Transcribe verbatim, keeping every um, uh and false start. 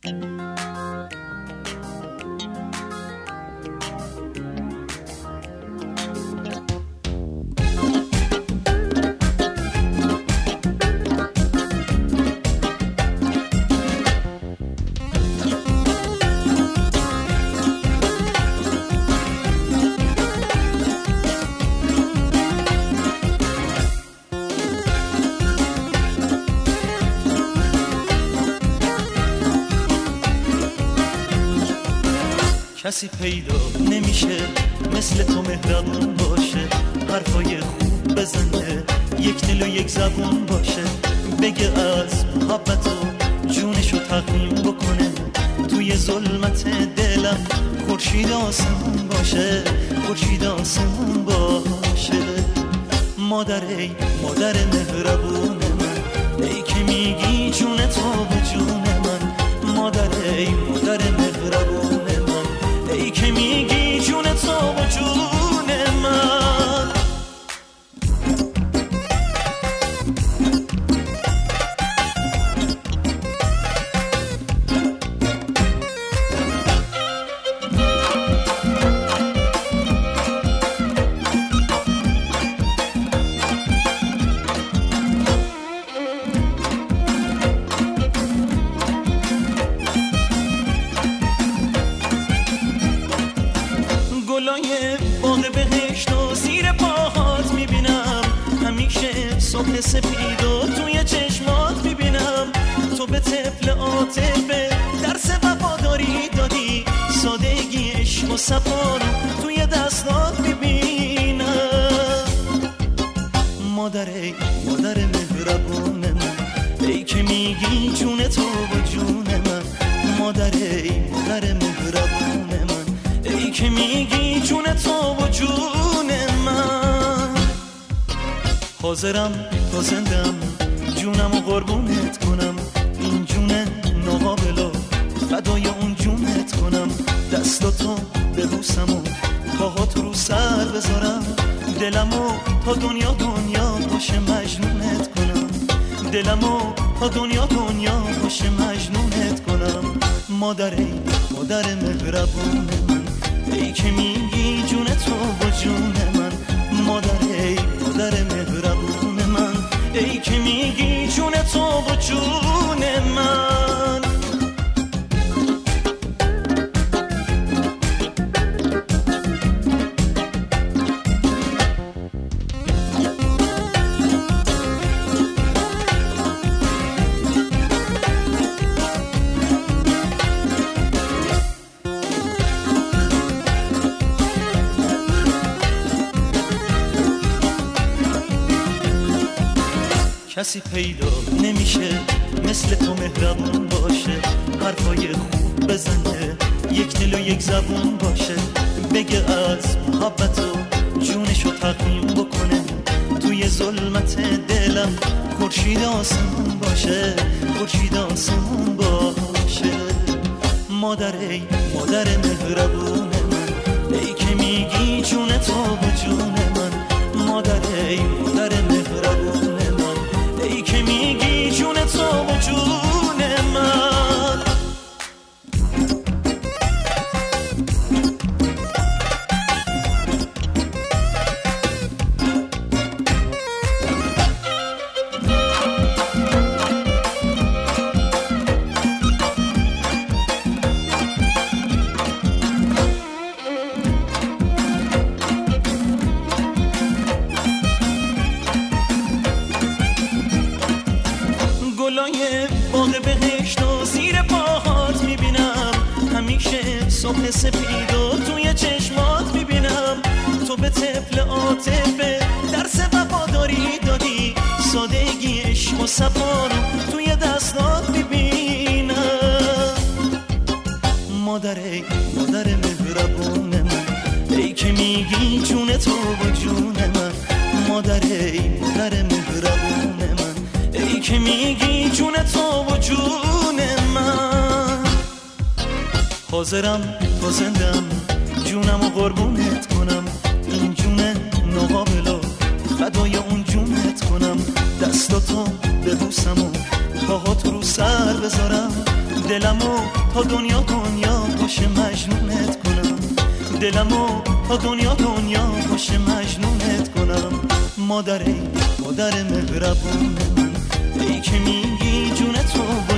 کسی پیدا نمیشه مثل تو مهربون باشه، حرفای خوب بزنه، یک دل و یک زبون باشه، بگه از محبت و جونشو تقدیم بکنه، توی ظلمت دلم خورشید آسمون باشه، خورشید آسمون باشه. مادر ای مادر مهربون من، ای که میگی جون تو و جون من، مادر ای مادر مهربون من، ای که میگی جون تو و جون من. گلای باغ بهشت و زیر پاهات میبینم، همیشه صبح سپید و توی چشمات میبینم، تو به طفل عاطفه درس وفاداری دادی، سادگی عشق و صفا رو توی دستات میبینم. مادر ای مادر مهربون من، ای که میگی جون تو و جون من، مادر ای مادر مهربون من، ای که میگی جون تو و جون من. حاضرم تا زندم جونم و قربونت کنم، این جون ناقابلو فدای اون جونت کنم، دستاتو ببوسم و پاهاتو رو سر بذارم، دلمو تا دنیا دنیا باشه مجنونت کنم، دلمو تا دنیا دنیا باشه مجنونت کنم. مادر ای مادر مهربون من، ای که میگی جون تو و جون من، مادر ای مادر مهربون من، ای که میگی جون تو و جون من. کسی پیدا نمیشه مثل تو مهربون باشه، حرفای خوب بزنه، یک دل و یک زبون باشه، بگه از محبت و جونشو تقدیم بکنه، توی ظلمت دلم خورشید آسمون باشه، خورشید آسمون باشه. مادر ای مادر مهربون من، ای که میگی جون تو و جون من، مادر ای مادر مهربون من، ای که میگی جون تو و جون من. گلای باغ بهشت و زیر پاهات میبینم، همیشه صبح سپید و توی چشمات میبینم، تو به طفل عاطفه درس وفاداری دادی، سادگی عشق و صفا رو توی دستات میبینم. مادر ای مادر مهربون من، ای که میگی جون تو و جون من، مادر ای مادر مهربون من، ای که میگی جون تو و جون من. حاضرم تا زندم جونم و قربونت کنم، این جون ناقابلو فدای اون جونت کنم، دستاتو ببوسم و پاهاتو رو سر بذارم، دلمو تا دنیا دنیا باش مجنونت کنم، دلمو تا دنیا دنیا باش مجنونت کنم. مادر ای مادر مهربون من، ای که میگی جون تو